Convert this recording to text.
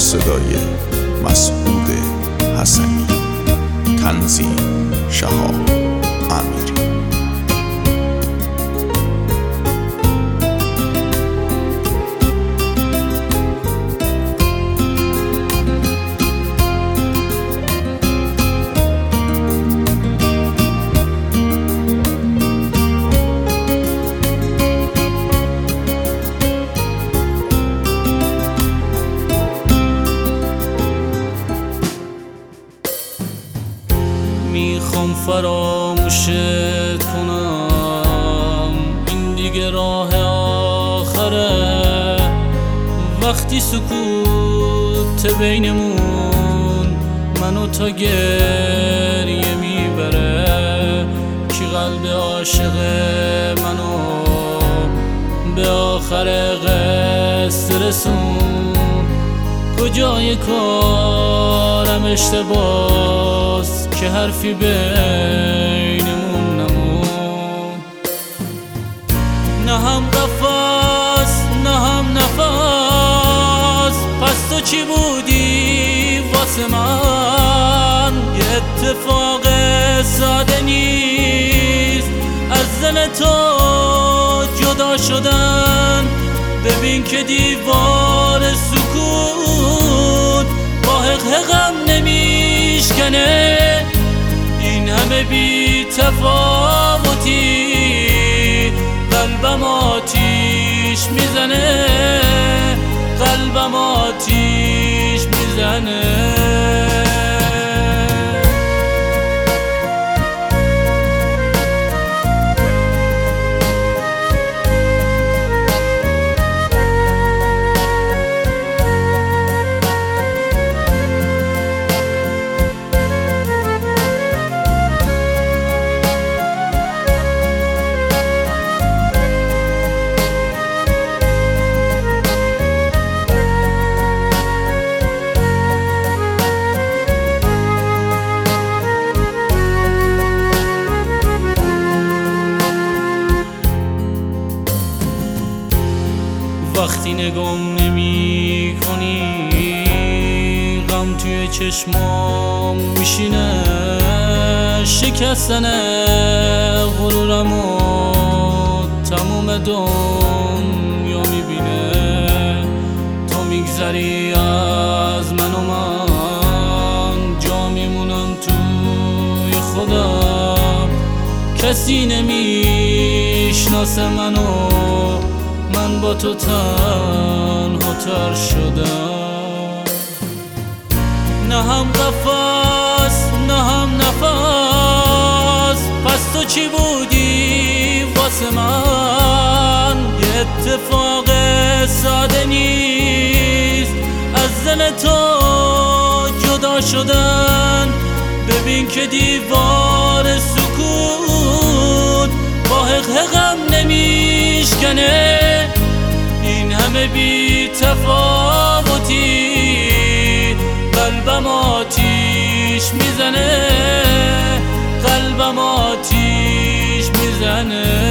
صدای مسعود حسنی، تنظیم شهاب امیری. میخوام فراموشت کنم، این دیگه راه آخره. وقتی سکوت بینمون منو تا گریه میبره، کی قلب عاشق منو به آخر قصه رسون؟ کجای کارم اشتباس که حرفی بینمون نمون؟ نه هم قفس نه هم نفس، پس تو چی بودی واسه من؟ یه اتفاق ساده نیست از زن تو جدا شدن. ببین که دیوار سکوت با حقم نمیشکنه، این همه بی تفاوتی قلبم آتیش میزنه، قلبم آتیش میزنه. وقتی نگام نمی کنی غم توی چشمام میشینه، شکستن غرورمو تموم دنیا میبینه. تو میگذری از من و من جا میمونم توی خودم، کسی نمیشناسه منو، من با تو تنها تر شدم. نه هم قفس نه هم نفس، پس تو چی بودی واسه من؟ یه اتفاق ساده نیست از زن تو جدا شدن. ببین که دیوار سکوت با حقم نمیشکنه، این همه بی تفاوتی قلبم آتیش میزنه، قلبم آتیش میزنه.